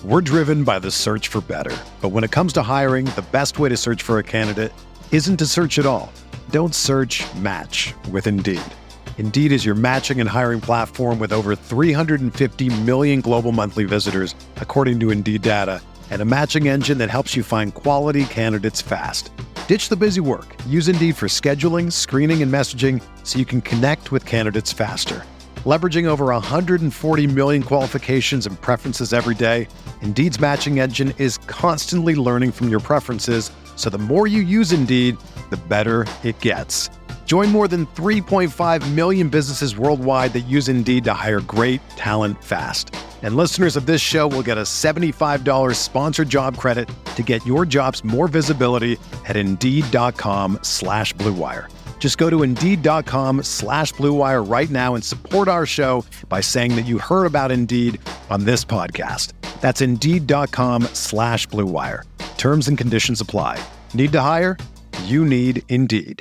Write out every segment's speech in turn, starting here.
We're driven by the search for better. But when it comes to hiring, the best way to search for a candidate isn't to search at all. Don't search, match with Indeed. Indeed is your matching and hiring platform with over 350 million global monthly visitors, according to Indeed data, and a matching engine that helps you find quality candidates fast. Ditch the busy work. Use Indeed for scheduling, screening, and messaging so you can connect with candidates faster. Leveraging over 140 million qualifications and preferences every day, Indeed's matching engine is constantly learning from your preferences, so the more you use Indeed, the better it gets. Join more than 3.5 million businesses worldwide that use Indeed to hire great talent fast. And listeners of this show will get a $75 sponsored job credit to get your jobs more visibility at Indeed.com/Blue Wire. Just go to Indeed.com/Blue Wire right now and support our show by saying that you heard about Indeed on this podcast. That's Indeed.com/Blue Wire. Terms and conditions apply. Need to hire? You need Indeed.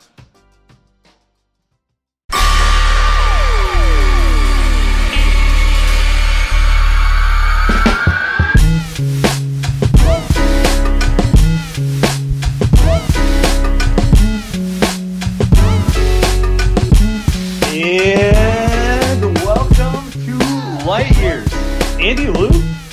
And welcome to Light Years. Andy Lou,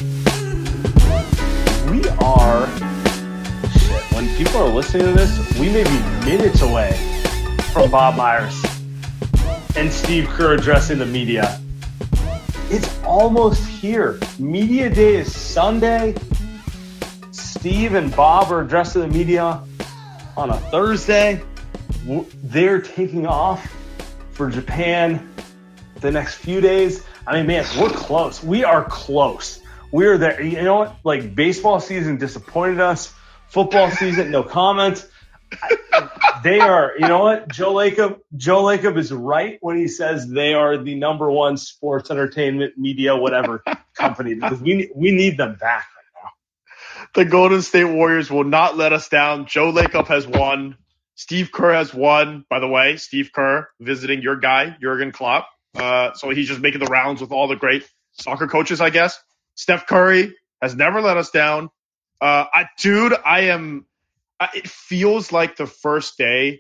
we are, when people are listening to this, we may be minutes away from Bob Myers and Steve Kerr addressing the media. It's almost here. Media Day is Sunday. Steve and Bob are addressing the media on a Thursday. They're taking off for Japan the next few days. I mean, man, we're close. We are close. We are there. You know what? Like, baseball season disappointed us. Football season, no comment. They are, you know what? Joe Lacob is right when he says they are the number one sports entertainment media, whatever company, because we need them back right now. The Golden State Warriors will not let us down. Joe Lacob has won. Steve Kerr has won, by the way. Steve Kerr visiting your guy, Jurgen Klopp. So he's just making the rounds with all the great soccer coaches, I guess. Steph Curry has never let us down. It feels like the first day,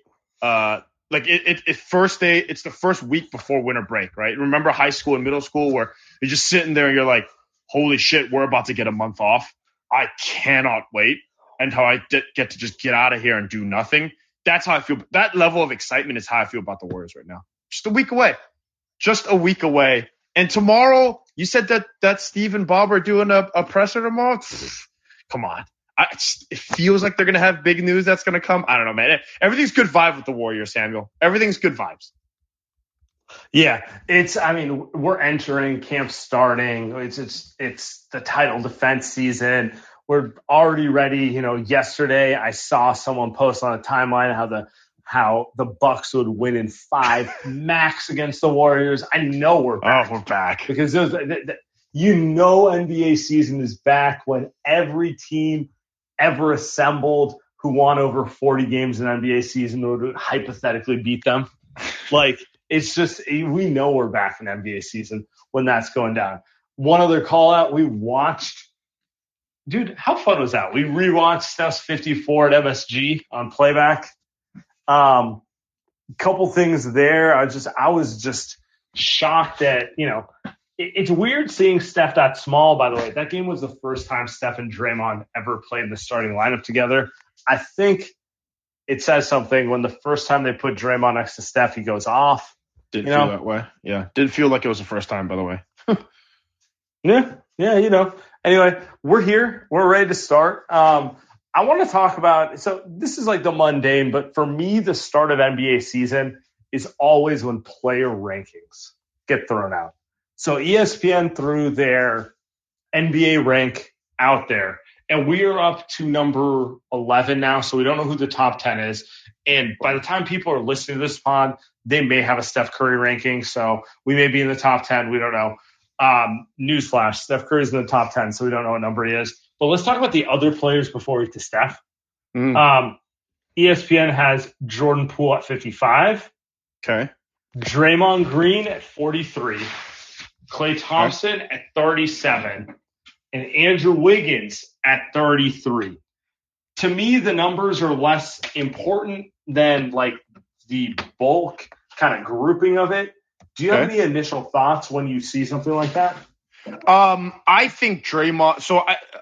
it's the first week before winter break, right? Remember high school and middle school where you're just sitting there and you're like, holy shit, we're about to get a month off. I cannot wait until I get to just get out of here and do nothing. That's how I feel. That level of excitement is how I feel about the Warriors right now. Just a week away. And tomorrow, you said that Steve and Bob are doing a presser tomorrow? Come on. It feels like they're going to have big news that's going to come. I don't know, man. Everything's good vibe with the Warriors, Samuel. Everything's good vibes. Yeah, we're entering camp starting. It's the title defense season. We're already ready. You know, yesterday I saw someone post on a timeline how the Bucks would win in 5 max against the Warriors. I know we're back. Oh, we're back. Because NBA season is back when every team ever assembled who won over 40 games in NBA season would hypothetically beat them. Like, it's just, we know we're back in NBA season when that's going down. One other call out, we watched. Dude, how fun was that? We rewatched Steph's 54 at MSG on playback. Couple things there. I was just shocked that, you know, it's weird seeing Steph that small, by the way. That game was the first time Steph and Draymond ever played in the starting lineup together. I think it says something when the first time they put Draymond next to Steph, he goes off. Didn't feel that way. Yeah. Didn't feel like it was the first time, by the way. Yeah, you know. Anyway, we're here. We're ready to start. I want to talk about – so this is like the mundane, but for me, the start of NBA season is always when player rankings get thrown out. So ESPN threw their NBA rank out there, and we are up to number 11 now, so we don't know who the top 10 is. And by the time people are listening to this pod, they may have a Steph Curry ranking, so we may be in the top 10. We don't know. Newsflash, Steph Curry's in the top 10, so we don't know what number he is. But let's talk about the other players before we get to Steph. ESPN has Jordan Poole at 55. Okay. Draymond Green at 43. Klay Thompson at 37. and Andrew Wiggins at 33. To me, the numbers are less important than like the bulk kind of grouping of it. Do you have any initial thoughts when you see something like that? I think Draymond. So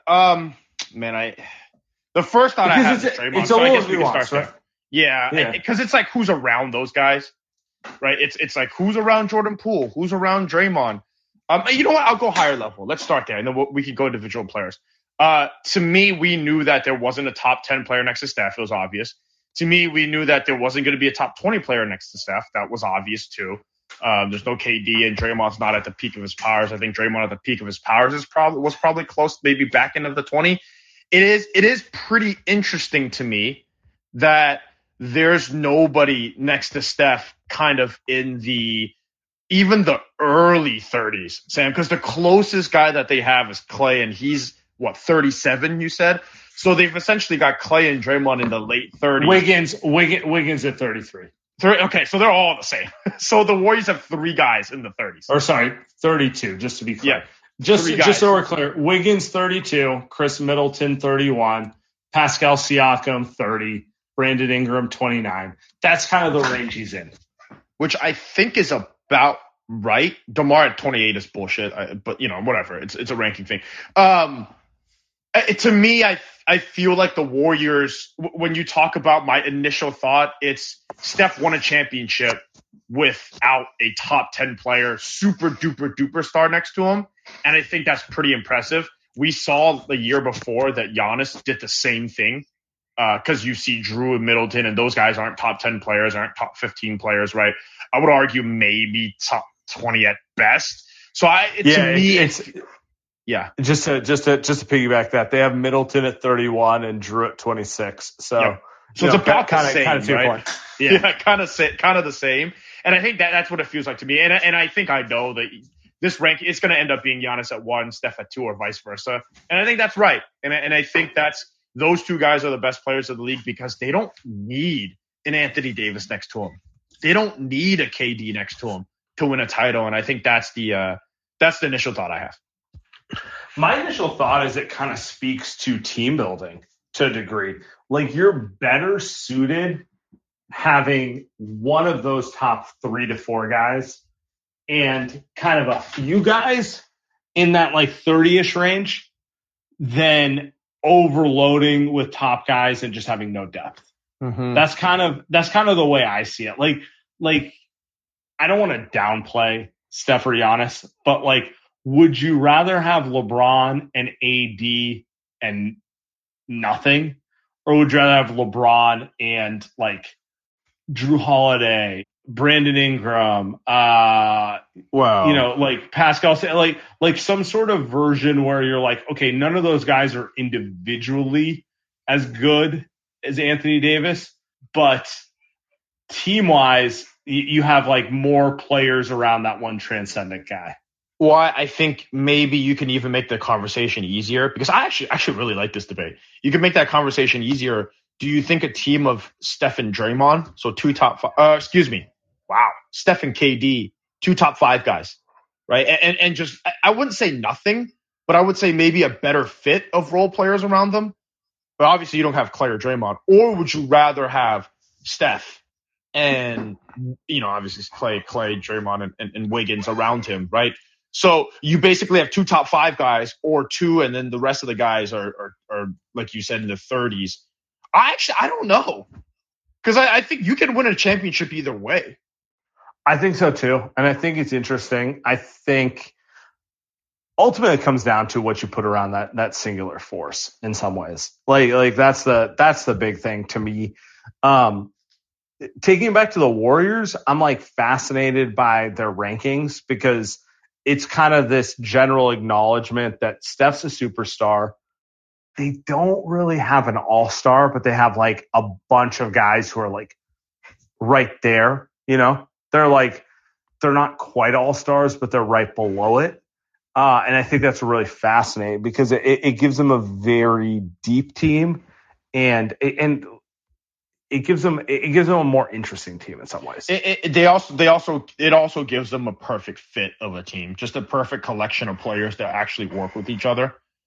the first thought I have is Draymond. It's a little nuanced, right? Yeah, because it's like who's around those guys, right? It's like who's around Jordan Poole, who's around Draymond. You know what? I'll go higher level. Let's start there, and then we can go individual players. To me, we knew that there wasn't a top 10 player next to Steph. It was obvious. To me, we knew that there wasn't going to be a top 20 player next to Steph. That was obvious too. There's no KD, and Draymond's not at the peak of his powers. I think Draymond at the peak of his powers was probably close, maybe back end of the 20. It is pretty interesting to me that there's nobody next to Steph kind of in even the early 30s, Sam, because the closest guy that they have is Clay, and he's, 37, you said? So they've essentially got Clay and Draymond in the late 30s. Wiggins at 33. Okay, so they're all the same. So the Warriors have three guys in the 30s. Or sorry, 32, just to be clear. Yeah, just so we're clear. Wiggins 32, Chris Middleton 31, Pascal Siakam 30, Brandon Ingram 29. That's kind of the range he's in. Which I think is about right. DeMar at 28 is bullshit, but whatever. It's a ranking thing. To me, I feel like the Warriors, when you talk about my initial thought, it's Steph won a championship without a top 10 player, super duper duper star next to him. And I think that's pretty impressive. We saw the year before that Giannis did the same thing. Because you see Drew and Middleton, and those guys aren't top 10 players, aren't top 15 players, right? I would argue maybe top 20 at best. So Just to piggyback that, they have Middleton at 31 and Drew at 26. So it's about the same, kind of right? Kind of the same. And I think that's what it feels like to me. And I think I know that this rank is going to end up being Giannis at 1, Steph at 2, or vice versa. And I think that's right. And I think those two guys are the best players of the league because they don't need an Anthony Davis next to him. They don't need a KD next to him to win a title. And I think that's the initial thought I have. My initial thought is it kind of speaks to team building to a degree. Like, you're better suited having one of those top 3 to 4 guys and kind of a few guys in that like 30-ish range than overloading with top guys and just having no depth. Mm-hmm. That's kind of the way I see it. Like I don't want to downplay Steph or Giannis, but like, would you rather have LeBron and AD and nothing, or would you rather have LeBron and like Drew Holiday, Brandon Ingram, like Pascal, like some sort of version where you're like, okay, none of those guys are individually as good as Anthony Davis, but team-wise, you have like more players around that one transcendent guy. Well, I think maybe you can even make the conversation easier because I actually really like this debate. You can make that conversation easier. Do you think a team of Steph and Draymond, so 2 top 5, Steph and KD, 2 top 5 guys, right? And just, I wouldn't say nothing, but I would say maybe a better fit of role players around them. But obviously you don't have Clay or Draymond. Or would you rather have Steph and, obviously Clay, Draymond, and Wiggins around him, right? So you basically have 2 top 5 guys or 2, and then the rest of the guys are like you said, in the 30s. I don't know. Because I think you can win a championship either way. I think so too. And I think it's interesting. I think ultimately it comes down to what you put around that singular force in some ways. Like that's the big thing to me. Taking it back to the Warriors, I'm like fascinated by their rankings because it's kind of this general acknowledgement that Steph's a superstar. They don't really have an all-star, but they have like a bunch of guys who are like right there, they're not quite all-stars, but they're right below it. And I think that's really fascinating because it gives them a very deep team and it gives them a more interesting team in some ways. It also gives them a perfect fit of a team, just a perfect collection of players that actually work with each other.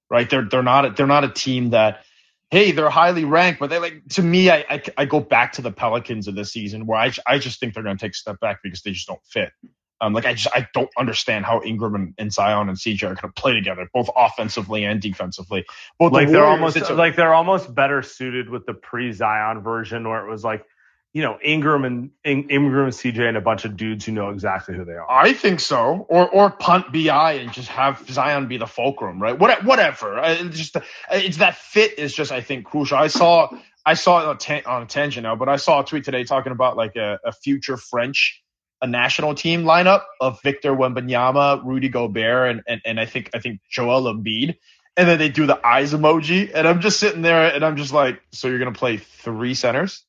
right? They're not a team that, hey, they're highly ranked, but they to me, I go back to the Pelicans of this season where I just think they're going to take a step back because they just don't fit. I don't understand how Ingram and Zion and CJ are going to play together, both offensively and defensively. Both they're almost better suited with the pre-Zion version, where it was Ingram and CJ and a bunch of dudes who know exactly who they are. I think so. Or punt BI and just have Zion be the fulcrum, right? Whatever. It's that fit is just, I think, crucial. I saw it on a tangent now, but I saw a tweet today talking about a future French national team lineup of Victor Wembanyama, Rudy Gobert, and I think Joel Embiid. And then they do the eyes emoji, and I'm just sitting there and I'm just like, so you're gonna play 3 centers?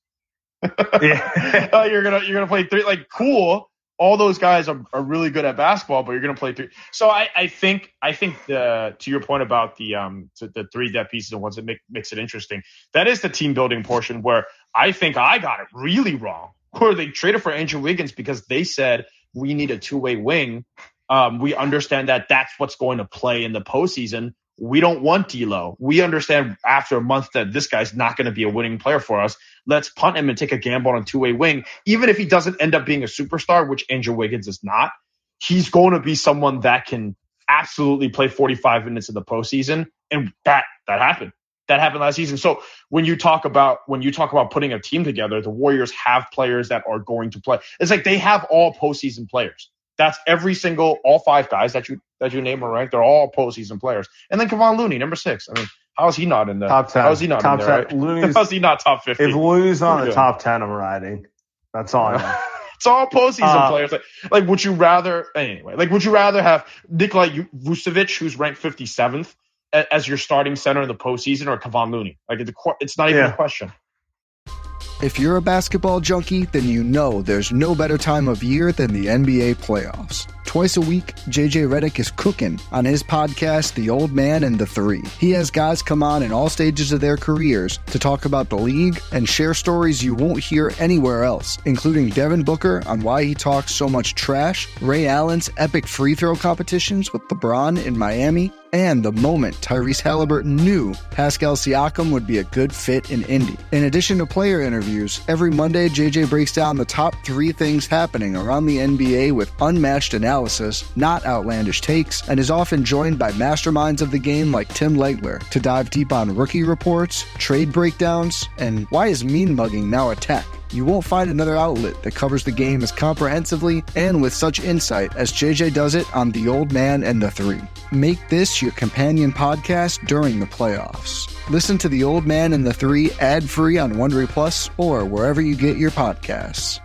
Yeah. You're gonna play 3, cool. All those guys are really good at basketball, but you're gonna play 3. So I think to your point about the 3 depth pieces and ones that makes it interesting, that is the team building portion where I think I got it really wrong. Where they traded for Andrew Wiggins because they said we need a 2-way wing. We understand that that's what's going to play in the postseason. We don't want D'Lo. We understand after a month that this guy's not going to be a winning player for us. Let's punt him and take a gamble on a 2-way wing. Even if he doesn't end up being a superstar, which Andrew Wiggins is not, he's going to be someone that can absolutely play 45 minutes in the postseason. And that happened. That happened last season. So when you talk about putting a team together, the Warriors have players that are going to play. It's like they have all postseason players. That's all 5 guys that you name are right. They're all postseason players. And then Kevon Looney, number 6. I mean, how is he not in the top 10? How is he not top in there? 10. Right? How is he not top 50? If Looney's not in the top 10, I'm riding. That's all I know. It's all postseason players. Would you rather have Nikola Vucevic, who's ranked 57th, as your starting center in the postseason, or Kevon Looney? It's not even a question. If you're a basketball junkie, then you know there's no better time of year than the NBA playoffs. Twice a week, JJ Redick is cooking on his podcast, The Old Man and the Three. He has guys come on in all stages of their careers to talk about the league and share stories you won't hear anywhere else, including Devin Booker on why he talks so much trash, Ray Allen's epic free throw competitions with LeBron in Miami, and the moment Tyrese Halliburton knew Pascal Siakam would be a good fit in Indy. In addition to player interviews, every Monday JJ breaks down the top 3 things happening around the NBA with unmatched analysis, not outlandish takes, and is often joined by masterminds of the game like Tim Legler to dive deep on rookie reports, trade breakdowns, and why is mean mugging now a tech? You won't find another outlet that covers the game as comprehensively and with such insight as JJ does it on The Old Man and the Three. Make this your companion podcast during the playoffs. Listen to The Old Man and the Three ad-free on Wondery Plus or wherever you get your podcasts.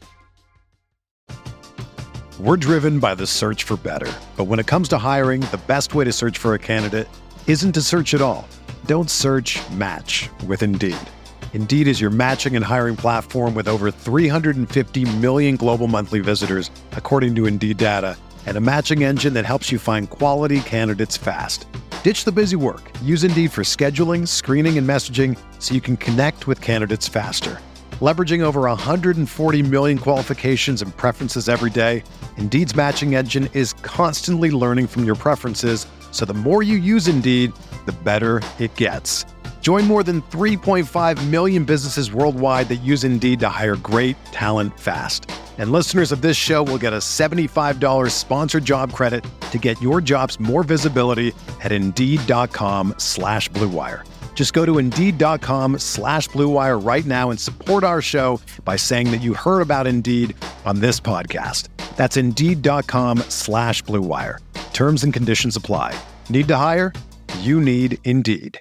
We're driven by the search for better. But when it comes to hiring, the best way to search for a candidate isn't to search at all. Don't search, match with Indeed. Indeed is your matching and hiring platform with over 350 million global monthly visitors, according to Indeed data, and a matching engine that helps you find quality candidates fast. Ditch the busy work. Use Indeed for scheduling, screening, and messaging so you can connect with candidates faster. Leveraging over 140 million qualifications and preferences every day, Indeed's matching engine is constantly learning from your preferences, so the more you use Indeed, the better it gets. Join more than 3.5 million businesses worldwide that use Indeed to hire great talent fast. And listeners of this show will get a $75 sponsored job credit to get your jobs more visibility at Indeed.com/Blue Wire. Just go to Indeed.com/Blue Wire right now and support our show by saying that you heard about Indeed on this podcast. That's Indeed.com/Blue Wire. Terms and conditions apply. Need to hire? You need Indeed.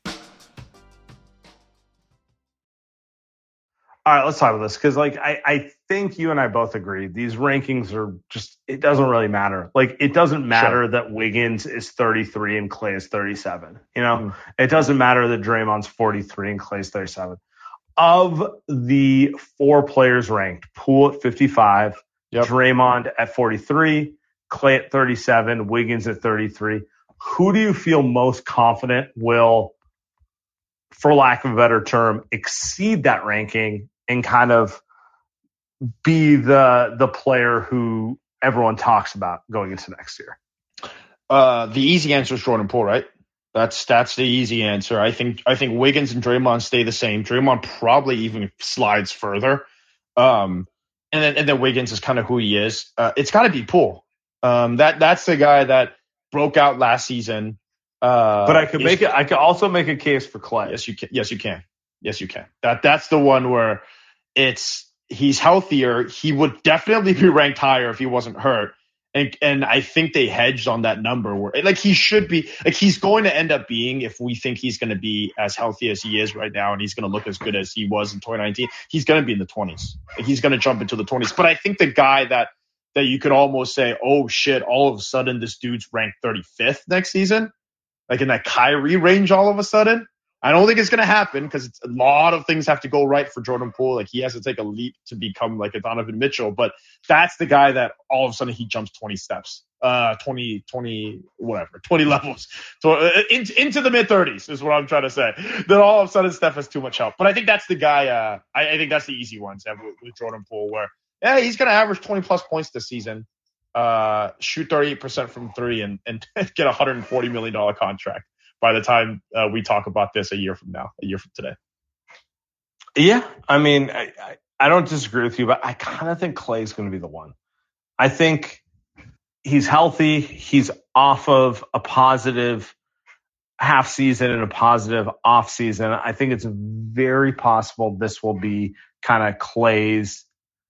All right, let's talk about this because, I think you and I both agree these rankings are just, it doesn't really matter. It doesn't matter that Wiggins is 33 and Klay is 37. It doesn't matter that Draymond's 43 and Klay's 37. Of the 4 players ranked, Poole at 55, Draymond at 43, Klay at 37, Wiggins at 33. Who do you feel most confident will, for lack of a better term, exceed that ranking and kind of be the player who everyone talks about going into next year? The easy answer is Jordan Poole, right? That's the easy answer. I think Wiggins and Draymond stay the same. Draymond probably even slides further. And then Wiggins is kind of who he is. It's got to be Poole. That's the guy that broke out last season. But I could also make a case for Klay. Yes, you can. That's the one where he's healthier. He would definitely be ranked higher if he wasn't hurt. And I think they hedged on that number where like he should be, like he's going to end up being, if we think he's going to be as healthy as he is right now and he's going to look as good as he was in 2019, he's going to be in the 20s. Like he's going to jump into the 20s. But I think the guy that you could almost say, oh shit, all of a sudden this dude's ranked 35th next season, like in that Kyrie range all of a sudden. I don't think it's going to happen because a lot of things have to go right for Jordan Poole. Like he has to take a leap to become like a Donovan Mitchell, but that's the guy that all of a sudden he jumps 20 steps, 20 levels. So into the mid 30s is what I'm trying to say. Then all of a sudden Steph has too much help. But I think that's the guy. I think that's the easy one to have with Jordan Poole where, yeah, he's going to average 20 plus points this season, shoot 38% from three and get a $140 million contract by the time we talk about this a year from today. Yeah, I mean, I don't disagree with you, but I kind of think Klay's going to be the one. I think he's healthy. He's off of a positive half season and a positive off season. I think it's very possible this will be kind of Klay's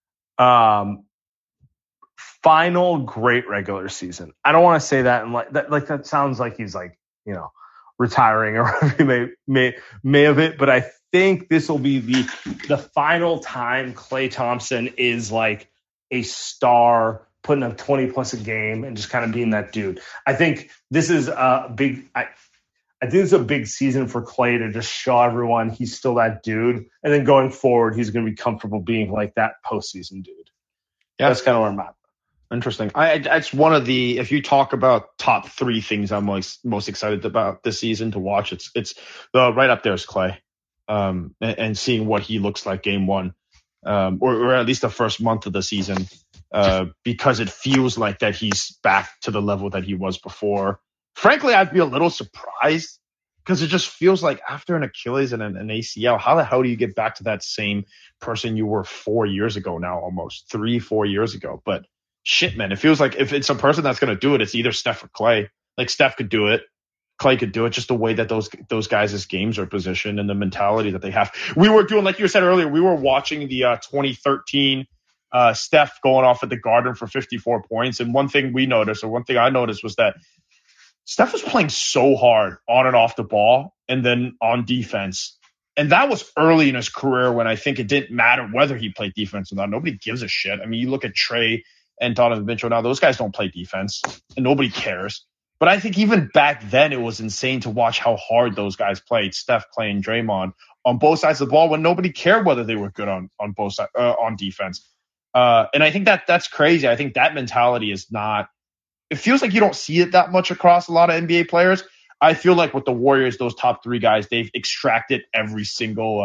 final great regular season. I don't want to say that and that sounds like he's like, retiring or whatever he may have it, but I think this will be the final time Klay Thompson is like a star, putting up 20 plus a game and just kind of being that dude. I think this is a big season for Klay to just show everyone he's still that dude, and then going forward he's going to be comfortable being like that postseason dude. Yeah, that's kind of where I'm at. Interesting. It's one of the, if you talk about top three things I'm most excited about this season to watch, it's the right up there is Klay, and seeing what he looks like game one, or at least the first month of the season, because it feels like that he's back to the level that he was before. Frankly, I'd be a little surprised because it just feels like after an Achilles and an ACL, how the hell do you get back to that same person you were 4 years ago now, almost 3-4 years ago? But shit, man, it feels like if it's a person that's going to do it, it's either Steph or Klay. Like Steph could do it. Klay could do it, just the way that those guys' games are positioned and the mentality that they have. We were doing, like you said earlier, we were watching the 2013 Steph going off at the Garden for 54 points. And one thing I noticed was that Steph was playing so hard on and off the ball and then on defense. And that was early in his career when I think it didn't matter whether he played defense or not. Nobody gives a shit. I mean, you look at Trey and Donovan Mitchell now, those guys don't play defense and nobody cares. But I think even back then it was insane to watch how hard those guys played, Steph, Klay, and Draymond, on both sides of the ball when nobody cared whether they were good on both sides on defense. And I think that's crazy. I think that mentality is not – it feels like you don't see it that much across a lot of NBA players. I feel like with the Warriors, those top three guys, they've extracted every single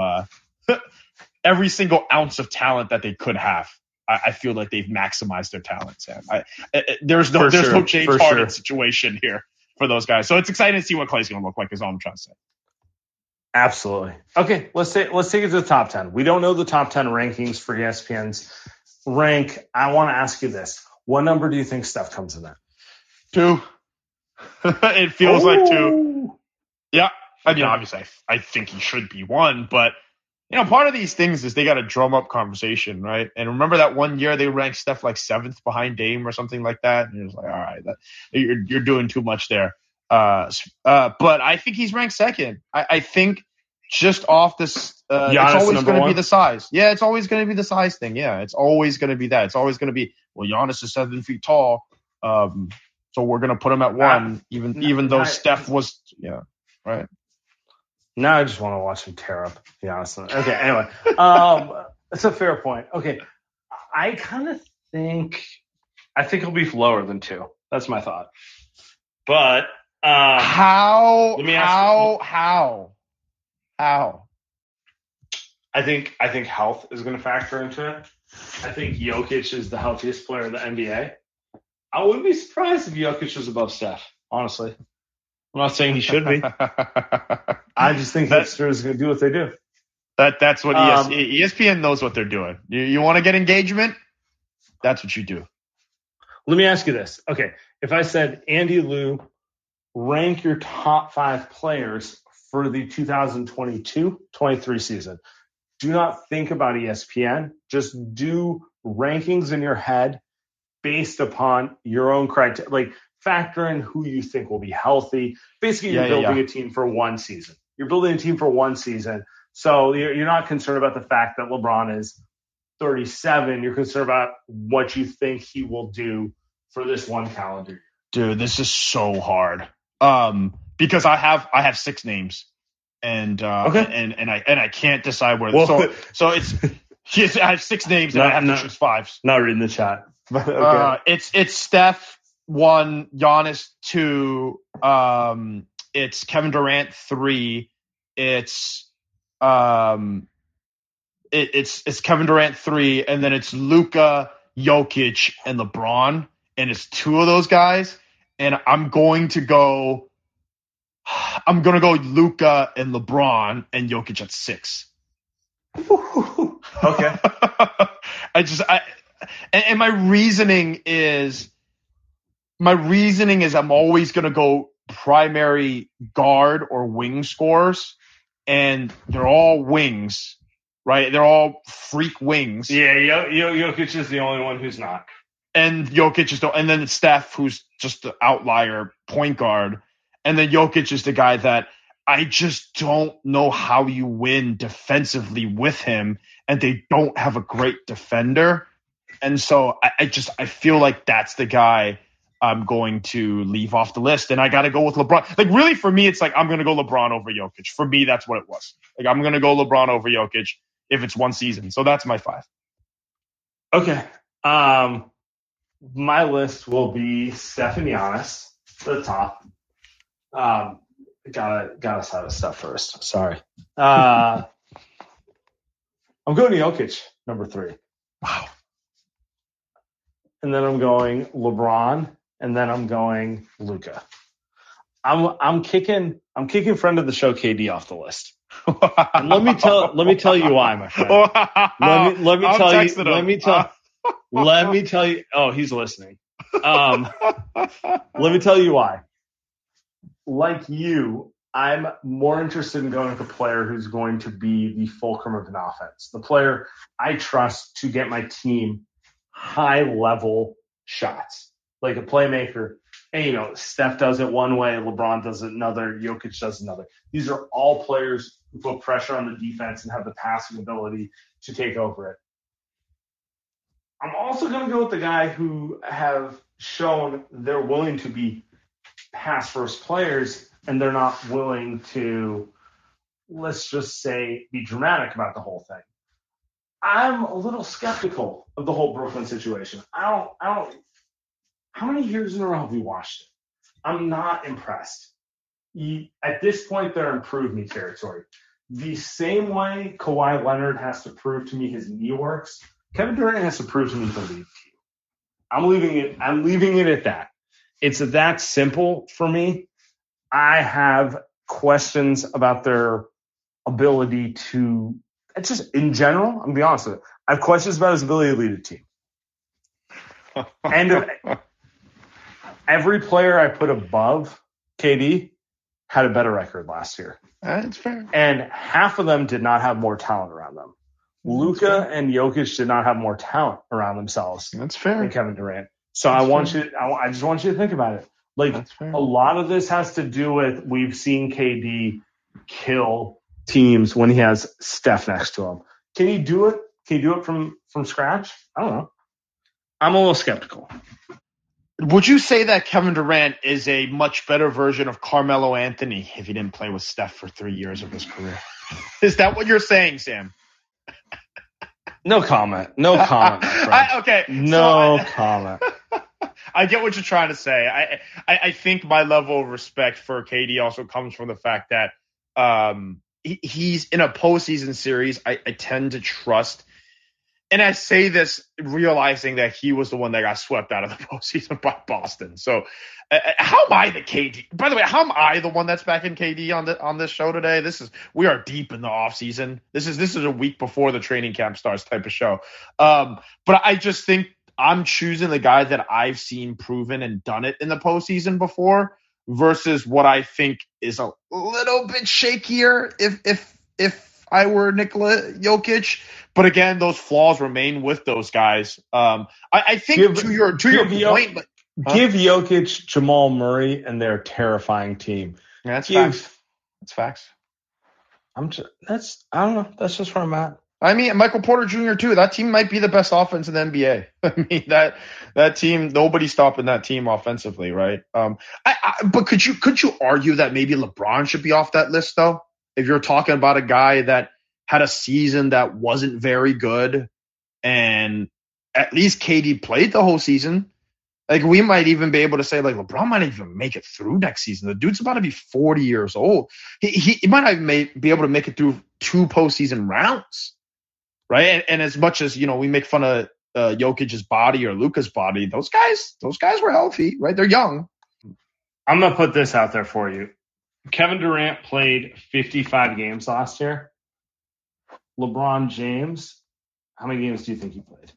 ounce of talent that they could have. I feel like they've maximized their talent, Sam. There's no James Harden situation here for those guys. So it's exciting to see what Klay's going to look like is all I'm trying to say. Absolutely. Okay, let's take it to the top 10. We don't know the top 10 rankings for ESPN's rank. I want to ask you this. What number do you think Steph comes in at? 2. It feels like 2. Yeah. I mean, obviously, I think he should be 1, but part of these things is they got to drum up conversation, right? And remember that one year they ranked Steph like 7th behind Dame or something like that? And it was like, all right, you're doing too much there. But I think he's ranked 2nd. I think just off this, it's always going to be the size. Yeah, it's always going to be the size thing. Yeah, it's always going to be that. It's always going to be, well, Giannis is 7 feet tall, so we're going to put him at 1, even though Steph was, right. Now I just want to watch him tear up, to be honest. Okay, anyway. That's a fair point. Okay. I kind of think he'll be lower than 2. That's my thought. But how? I think health is going to factor into it. I think Jokic is the healthiest player in the NBA. I wouldn't be surprised if Jokic was above Steph, honestly. I'm not saying he should be. I just think hipsters are going to do what they do. That's what ESPN knows what they're doing. You want to get engagement? That's what you do. Let me ask you this. Okay, if I said, Andy Liu, rank your top 5 players for the 2022-23 season. Do not think about ESPN. Just do rankings in your head based upon your own criteria. Like, factor in who you think will be healthy. Basically, you're building a team for one season. You're building a team for one season. So you're not concerned about the fact that LeBron is 37. You're concerned about what you think he will do for this one calendar year. Dude, this is so hard. Because I have 6 names, and I can't decide where. Well, so it's I have 6 names and I have to choose 5. Not reading the chat. But okay. It's Steph 1, Giannis 2. It's Kevin Durant 3. It's Kevin Durant 3, and then it's Luka, Jokic, and LeBron, and it's 2 of those guys. And I'm going to go Luka and LeBron and Jokic at 6. Okay. And my reasoning is I'm always going to go primary guard or wing scorers, and they're all wings, right? They're all freak wings. Yeah, Jokic is the only one who's not. And Jokic is and then it's Steph, who's just the outlier point guard. And then Jokic is the guy that I just don't know how you win defensively with him, and they don't have a great defender. And so I feel like that's the guy I'm going to leave off the list, and I got to go with LeBron. Like, really, for me, it's like I'm going to go LeBron over Jokic. For me, that's what it was. Like, I'm going to go LeBron over Jokic if it's one season. So that's my 5. Okay. My list will be Steph and Giannis at the top. Gotta start with Steph first. Sorry. I'm going to Jokic, number 3. Wow. And then I'm going LeBron, and then I'm going Luka. I'm kicking friend of the show KD off the list. And let me tell you why, my friend. Let me tell you. Oh, he's listening. Let me tell you why. Like you, I'm more interested in going with a player who's going to be the fulcrum of an offense, the player I trust to get my team high-level shots, like a playmaker. And, Steph does it one way, LeBron does it another, Jokic does another. These are all players who put pressure on the defense and have the passing ability to take over it. I'm also going to go with the guy who have shown they're willing to be pass-first players, and they're not willing to, let's just say, be dramatic about the whole thing. I'm a little skeptical of the whole Brooklyn situation. I don't. How many years in a row have we watched it? I'm not impressed. At this point, they're in prove me territory. The same way Kawhi Leonard has to prove to me his knee works, Kevin Durant has to prove to me to leave the team. I'm leaving it at that. It's that simple for me. I have questions about their ability to. It's just in general, I'm gonna be honest with you. I have questions about his ability to lead a team. And every player I put above KD had a better record last year. That's fair. And half of them did not have more talent around them. Luka and Jokic did not have more talent around themselves. That's fair. Than Kevin Durant. So I just want you to think about it. Like, a lot of this has to do with we've seen KD kill teams when he has Steph next to him. Can he do it? Can he do it from scratch? I don't know. I'm a little skeptical. Would you say that Kevin Durant is a much better version of Carmelo Anthony if he didn't play with Steph for 3 years of his career? Is that what you're saying, Sam? No comment. No comment, my friend. Okay. No comment. I get what you're trying to say. I think my level of respect for KD also comes from the fact that he's in a postseason series. I tend to trust And I say this realizing that he was the one that got swept out of the postseason by Boston. So how am I the KD? By the way, how am I the one that's backing KD on this show today? We are deep in the offseason. This is a week before the training camp starts type of show. But I just think I'm choosing the guy that I've seen proven and done it in the postseason before versus what I think is a little bit shakier if I were Nikola Jokic. But again, those flaws remain with those guys. I think to your point, give Jokic, Jamal Murray, and their terrifying team. Yeah, that's facts. I don't know. That's just where I'm at. I mean, Michael Porter Jr. too. That team might be the best offense in the NBA. I mean, that team, nobody's stopping that team offensively, right? But could you argue that maybe LeBron should be off that list though? If you're talking about a guy that had a season that wasn't very good, and at least KD played the whole season. Like, we might even be able to say, like, LeBron might even make it through next season. The dude's about to be 40 years old. He might not be able to make it through 2 postseason rounds, right? And as much as, we make fun of Jokic's body or Luka's body, those guys were healthy, right? They're young. I'm going to put this out there for you. Kevin Durant played 55 games last year. LeBron James, how many games do you think he played?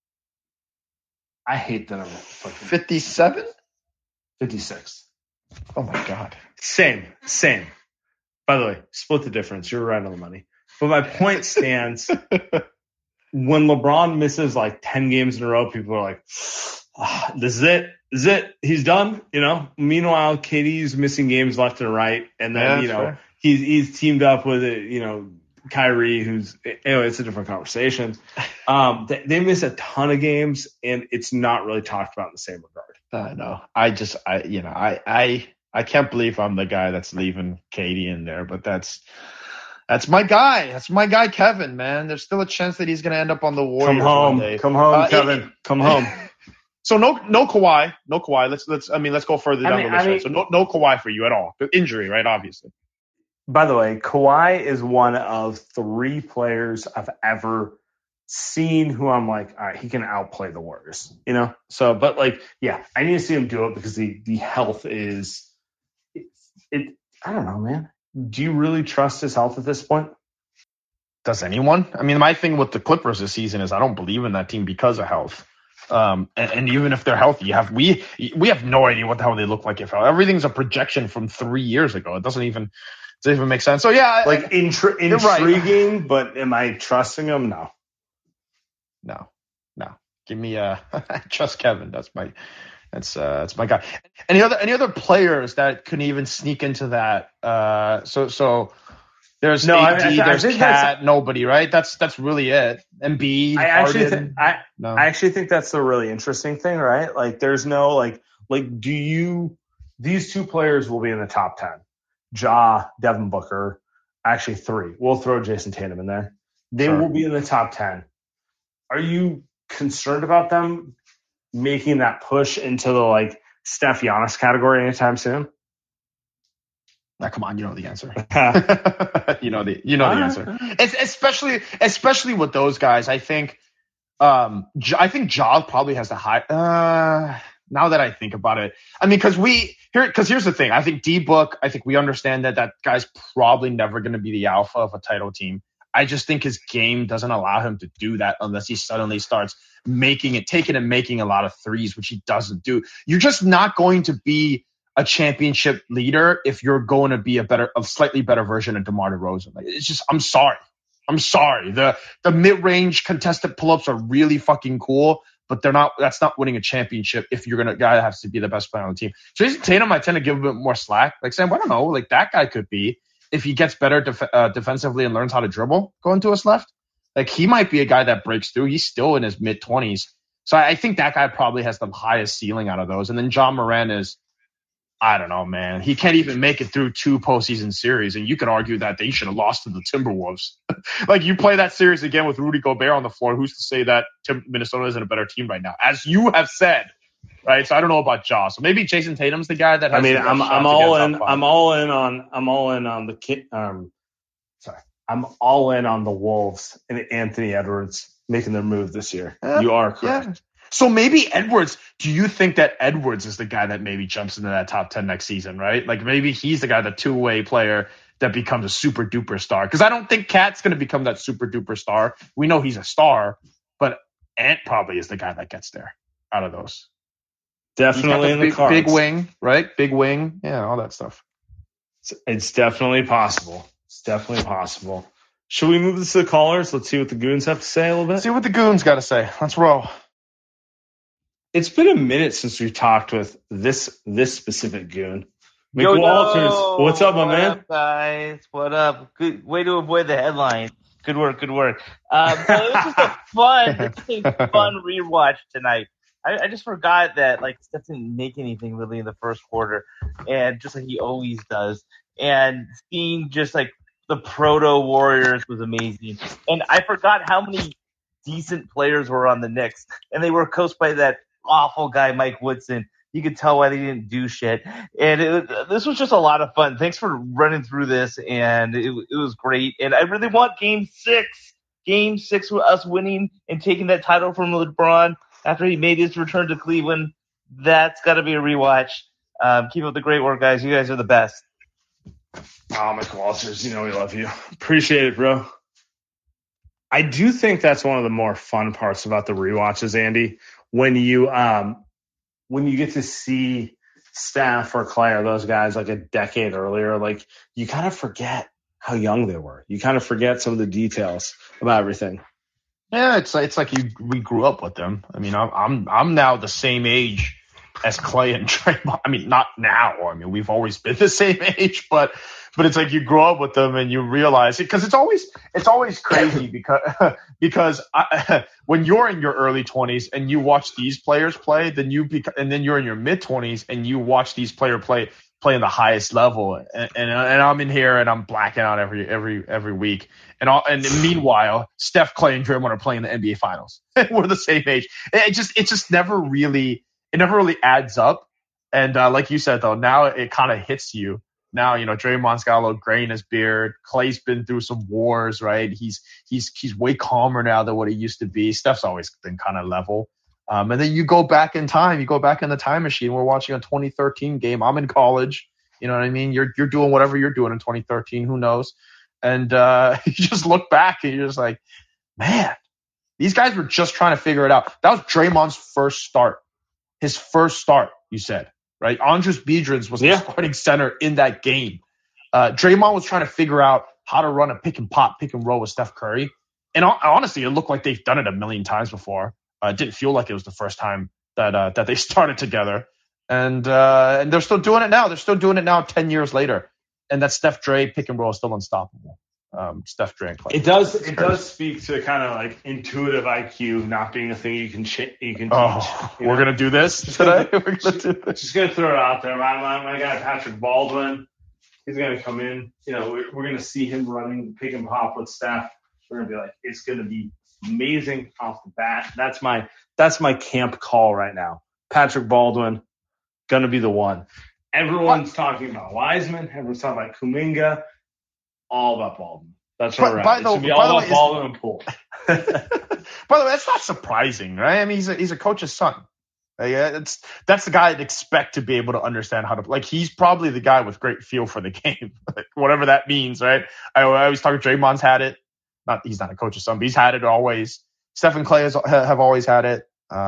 I hate that number. 57? 56. Oh, my God. Same. By the way, split the difference. You're right on the money. But my point stands. When LeBron misses like 10 games in a row, people are like, this is it. This is it. He's done. Meanwhile, KD's missing games left and right. And then, he's teamed up with, Kyrie, it's a different conversation. They miss a ton of games, and it's not really talked about in the same regard. I know. I can't believe I'm the guy that's leaving KD in there, but that's my guy. That's my guy, Kevin, man. There's still a chance that he's going to end up on the Warriors. Come home, Kevin. Come home. So no Kawhi. Let's go further down the list. So no Kawhi for you at all. Injury, right? Obviously. By the way, Kawhi is one of 3 players I've ever seen who I'm like, all right, he can outplay the Warriors, So, but I need to see him do it because the health is it. I don't know, man. Do you really trust his health at this point? Does anyone? I mean, my thing with the Clippers this season is I don't believe in that team because of health. And even if they're healthy, we have no idea what the hell they look like if everything's a projection from 3 years ago. It doesn't even make sense. So yeah, intriguing, right. But am I trusting him? No. Give me I trust Kevin. That's my guy. Any other players that couldn't even sneak into that? So there's AD, there's Cat, nobody, right? That's really it. Embiid, I actually think that's the really interesting thing, right? Like, there's no these 2 players will be in the top 10. Ja, Devin Booker, actually 3. We'll throw Jason Tatum in there. They will be in the top 10. Are you concerned about them making that push into the Steph Giannis category anytime soon? Now, come on, you know the answer. you know the answer. Especially with those guys, I think. I think Ja probably has the high. Now that I think about it, I mean, because here's the thing. I think D-Book, I think we understand that guy's probably never going to be the alpha of a title team. I just think his game doesn't allow him to do that unless he suddenly starts taking and making a lot of threes, which he doesn't do. You're just not going to be a championship leader if you're going to be a slightly better version of DeMar DeRozan. It's just, I'm sorry. The mid-range contested pull-ups are really fucking cool, but that's not winning a championship if you're guy has to be the best player on the team. Jason Tatum, I tend to give a bit more slack. Sam, I don't know, that guy could be, if he gets better defensively and learns how to dribble going to his left, he might be a guy that breaks through. He's still in his mid-20s. So I think that guy probably has the highest ceiling out of those. And then John Moran is, I don't know, man. He can't even make it through 2 postseason series, and you could argue that they should have lost to the Timberwolves. You play that series again with Rudy Gobert on the floor. Who's to say that Minnesota isn't a better team right now, as you have said, right? So I don't know about Ja. So maybe Jason Tatum's the guy that has I'm all in. I'm all in on the kid. I'm all in on the Wolves and Anthony Edwards making their move this year. You are correct. Yeah. So maybe Edwards, do you think that Edwards is the guy that maybe jumps into that top 10 next season, right? Like maybe he's the guy, the two-way player that becomes a super duper star. Because I don't think Cat's going to become that super duper star. We know he's a star, but Ant probably is the guy that gets there out of those. Definitely in the cards. Big wing, right? Big wing. Yeah, all that stuff. It's definitely possible. It's definitely possible. Should we move this to the callers? Let's see what the goons have to say a little bit. See what the goons got to say. Let's roll. It's been a minute since we talked with this specific goon. Yo, Walters, what's up, my man? What up, guys? What up? Good way to avoid the headline. Good work. It was just a fun rewatch tonight. I just forgot that Steph didn't make anything really in the first quarter, and just like he always does. And seeing just the proto Warriors was amazing. And I forgot how many decent players were on the Knicks, and they were coached by that awful guy Mike Woodson. You could tell why they didn't do shit. And this was just a lot of fun. Thanks for running through this, and it was great. And I really want Game 6. Game 6 with us winning and taking that title from LeBron after he made his return to Cleveland. That's got to be a rewatch. Keep up the great work, guys. You guys are the best. Oh, Mike Walters, we love you. Appreciate it, bro. I do think that's one of the more fun parts about the rewatches, Andy, when you get to see Steph or Clay or those guys a decade earlier, you kind of forget how young they were. You kind of forget some of the details about everything. Yeah, it's like we grew up with them. I mean, I'm now the same age as Clay and Draymond. I mean, not now. I mean, we've always been the same age, but it's like you grow up with them and you realize it, because it's always crazy because when you're in your early 20s and you watch these players play, then you're in your mid 20s and you watch these players play in the highest level, and I'm in here and I'm blacking out every week, and meanwhile Steph, Clay, and Draymond are playing the NBA Finals. We're the same age. It just never really adds up. And like you said, though, now it kind of hits you. Now, Draymond's got a little gray in his beard. Clay's been through some wars, right? He's way calmer now than what he used to be. Steph's always been kind of level. And then you go back in time. You go back in the time machine. We're watching a 2013 game. I'm in college. You know what I mean? You're doing whatever you're doing in 2013. Who knows? And you just look back and you're just like, man, these guys were just trying to figure it out. That was Draymond's first start. His first start, you said, right? Andres Biedrins was the starting center in that game. Draymond was trying to figure out how to run a pick and pop, pick and roll with Steph Curry. And honestly, it looked like they've done it a million times before. It didn't feel like it was the first time that they started together. And they're still doing it now. They're still doing it now 10 years later. And that Steph Dre pick and roll is still unstoppable. Steph Dre and Clay. It does speak to kind of intuitive IQ not being a thing you can teach. We're going to do this today? We're going to do this. Just going to throw it out there. My guy, Patrick Baldwin, he's going to come in. We're going to see him running pick and pop with Steph. We're going to be like, it's going to be amazing off the bat. That's my camp call right now. Patrick Baldwin, going to be the one. Everyone's talking about Wiseman. Everyone's talking about Kuminga. All about Baldwin. That's where we're at. It should be all about Baldwin and Poole. By the way, that's not surprising, right? I mean, he's a coach's son. That's the guy I'd expect to be able to understand how to. He's probably the guy with great feel for the game, whatever that means, right? I always talk. Draymond's had it. He's not a coach's son, but he's had it always. Steph and Clay have always had it.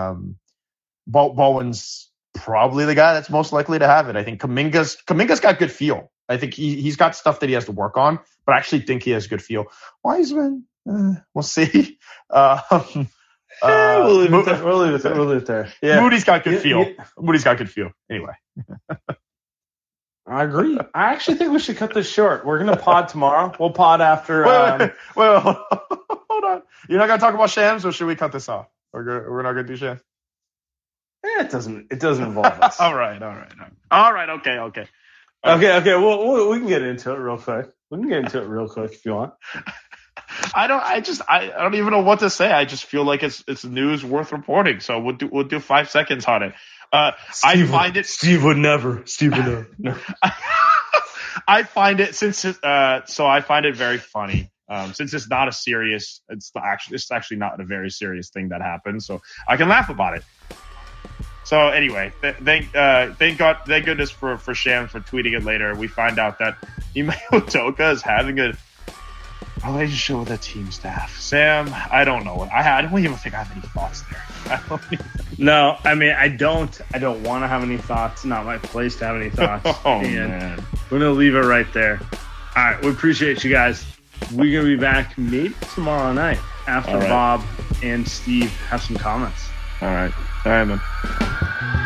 Baldwin's probably the guy that's most likely to have it. I think Kuminga's got good feel. I think he's got stuff that he has to work on, but I actually think he has good feel. Wiseman, we'll see. We'll leave it there. Yeah. Moody's got good feel. Moody's got good feel. Anyway. I agree. I actually think we should cut this short. We're going to pod tomorrow. We'll pod after. Wait, hold on. You're not going to talk about Shams, or should we cut this off? We're not going to do Shams? It doesn't involve us. All right. Okay. Okay. Well, we can get into it real quick. If you want. I don't even know what to say. I just feel like it's news worth reporting. So we'll do 5 seconds on it. Steve would never. No. I find it I find it very funny Since it's not a serious, it's actually not a very serious thing that happened, so I can laugh about it. So anyway, thank goodness for Shams for tweeting it later. We find out that Ime Udoka is having a relationship with the team staff. Sam, I don't know. I don't even think I have any thoughts there. No, I mean, I don't want to have any thoughts. Not my place to have any thoughts. Man. We're going to leave it right there. All right. We appreciate you guys. We're going to be back maybe tomorrow night after Bob and Steve have some comments. All right, man.